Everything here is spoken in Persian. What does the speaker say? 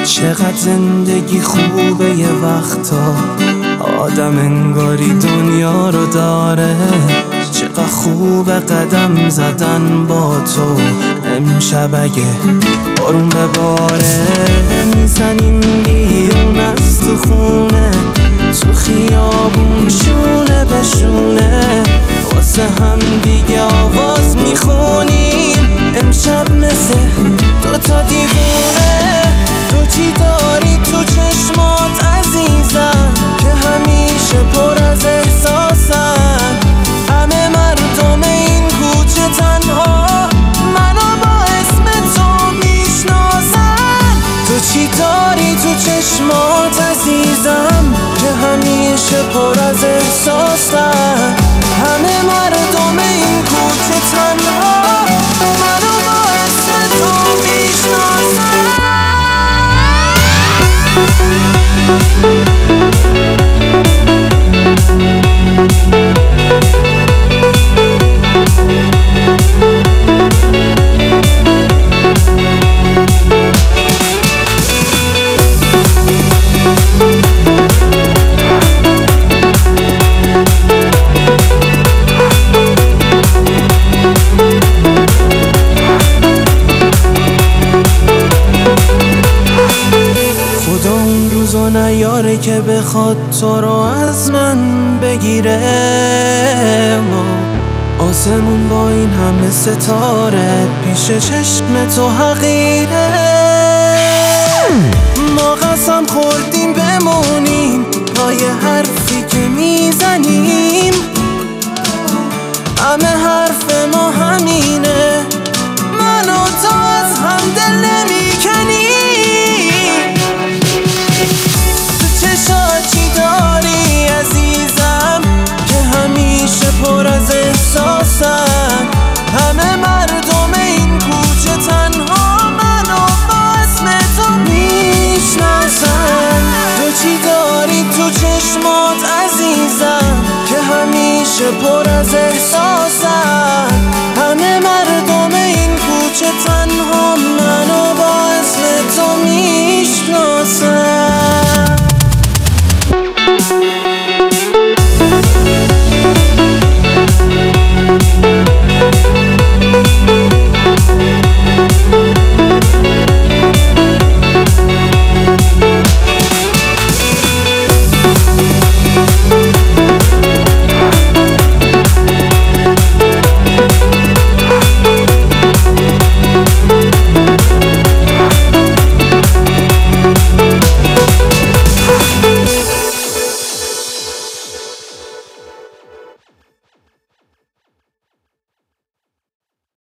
چقدر زندگی خوبه یه وقتا آدم انگاری دنیا رو داره. چقدر خوبه قدم زدن با تو امشب اگه بارون بباره. میزنیم بیرون از تو خونه، تو خیابون شونه به شونه، واسه هم دیگه آواز میخونیم. امشب مثل دوتا دیوونه. تو چی داری تو چشمات عزیزم که همیشه پر از احساسن؟ همه مردم این کوچه تنها منو با اسم تو میشناسن. تو چی داری تو چشمات عزیزم که همیشه پر از احساسن؟ همه مردم این کوچه تنها منو با اسم تو میشناسن. نیاره که بخواد تو رو از من بگیره. آسمون با این همه ستاره پیش چشم تو حقیره. ما قسم خوردیم بمونیم پای حرفی که میزنیم. همه حرف ما همینه، من و تو از هم دل نمیکنیم. چی داری عزیزم که همیشه پر از احساسن؟ همه مردم این کوچه تنها منو با اسم تو میشناسن. تو چی داری تو چشمات عزیزم که همیشه پر از احساسن؟